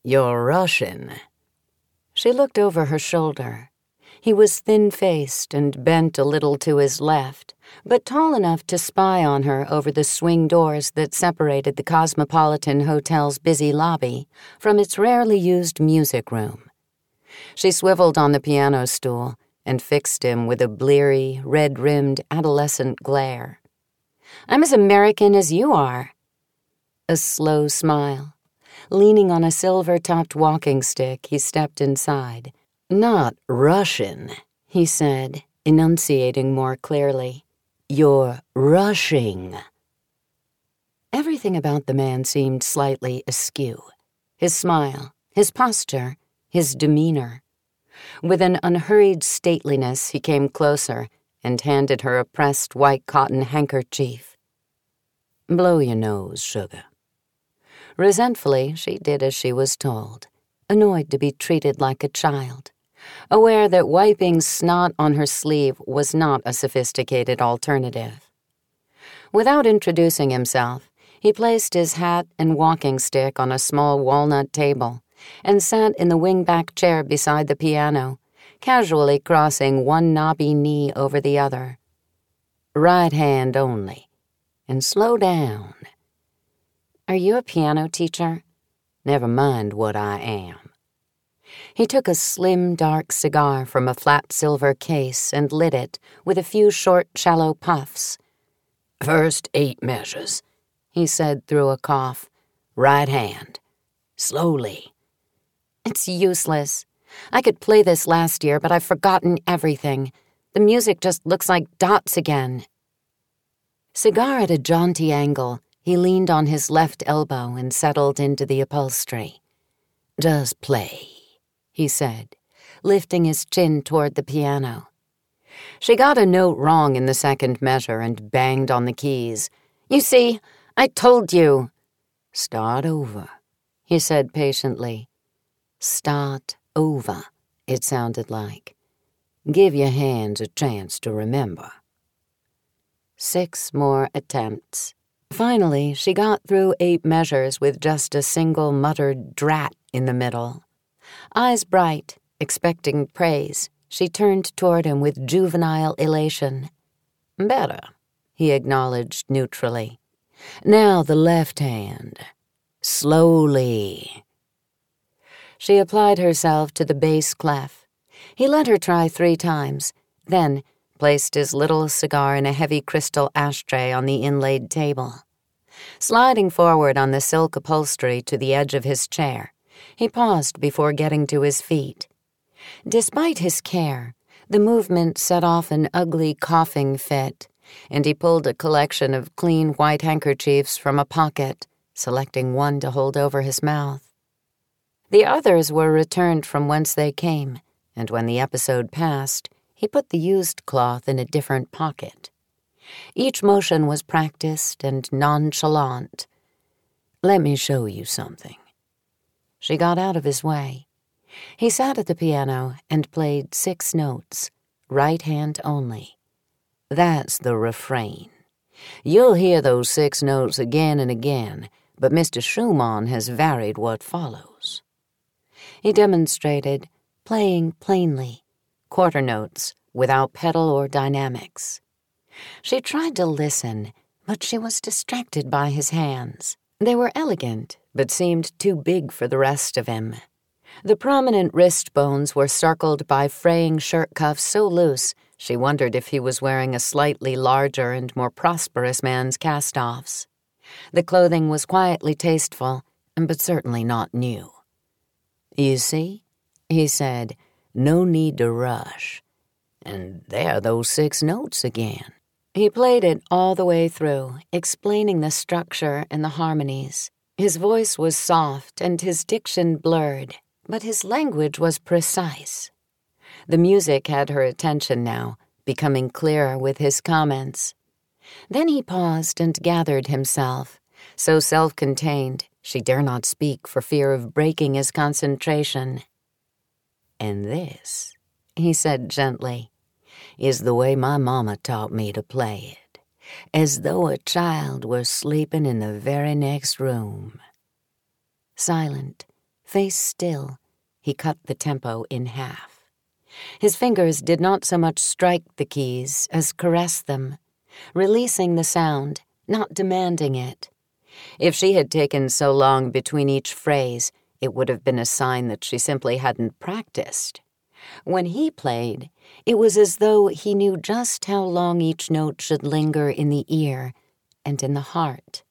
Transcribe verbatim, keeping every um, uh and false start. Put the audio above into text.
You're Russian." She looked over her shoulder. He was thin-faced and bent a little to his left, but tall enough to spy on her over the swing doors that separated the Cosmopolitan Hotel's busy lobby from its rarely used music room. She swiveled on the piano stool and fixed him with a bleary, red-rimmed adolescent glare. "I'm as American as you are." A slow smile. Leaning on a silver-topped walking stick, he stepped inside. "Not Russian," he said, enunciating more clearly. "You're rushing." Everything about the man seemed slightly askew. His smile, his posture, his demeanor. With an unhurried stateliness, he came closer and handed her a pressed white cotton handkerchief. "Blow your nose, sugar." Resentfully, she did as she was told, annoyed to be treated like a child, aware that wiping snot on her sleeve was not a sophisticated alternative. Without introducing himself, he placed his hat and walking stick on a small walnut table and sat in the wing-back chair beside the piano, casually crossing one knobby knee over the other. "Right hand only. And slow down." "Are you a piano teacher?" "Never mind what I am." He took a slim, dark cigar from a flat silver case and lit it with a few short, shallow puffs. "First eight measures," he said through a cough. "Right hand. Slowly." "It's useless. I could play this last year, but I've forgotten everything. The music just looks like dots again." Cigar at a jaunty angle, he leaned on his left elbow and settled into the upholstery. "Just play," he said, lifting his chin toward the piano. She got a note wrong in the second measure and banged on the keys. "You see, I told you." "Start over," he said patiently. "Start over," it sounded like. "Give your hands a chance to remember." Six more attempts. Finally, she got through eight measures with just a single muttered drat in the middle. Eyes bright, expecting praise, she turned toward him with juvenile elation. "Better," he acknowledged neutrally. "Now the left hand. Slowly." She applied herself to the bass clef. He let her try three times, then placed his little cigar in a heavy crystal ashtray on the inlaid table. Sliding forward on the silk upholstery to the edge of his chair, he paused before getting to his feet. Despite his care, the movement set off an ugly coughing fit, and he pulled a collection of clean white handkerchiefs from a pocket, selecting one to hold over his mouth. The others were returned from whence they came, and when the episode passed, he put the used cloth in a different pocket. Each motion was practiced and nonchalant. "Let me show you something." She got out of his way. He sat at the piano and played six notes, right hand only. "That's the refrain. You'll hear those six notes again and again, but Mister Schumann has varied what follows." He demonstrated, playing plainly, quarter notes, without pedal or dynamics. She tried to listen, but she was distracted by his hands. They were elegant, but seemed too big for the rest of him. The prominent wrist bones were circled by fraying shirt cuffs so loose she wondered if he was wearing a slightly larger and more prosperous man's cast-offs. The clothing was quietly tasteful, but certainly not new. "You see," he said, "no need to rush. And there are those six notes again." He played it all the way through, explaining the structure and the harmonies. His voice was soft and his diction blurred, but his language was precise. The music had her attention now, becoming clearer with his comments. Then he paused and gathered himself, so self-contained she dare not speak for fear of breaking his concentration. "And this," he said gently, "is the way my mama taught me to play it, as though a child were sleeping in the very next room." Silent, Face still, he cut the tempo in half. His fingers did not so much strike the keys as caress them, releasing the sound, not demanding it. If she had taken so long between each phrase, it would have been a sign that she simply hadn't practiced. When he played, it was as though he knew just how long each note should linger in the ear and in the heart.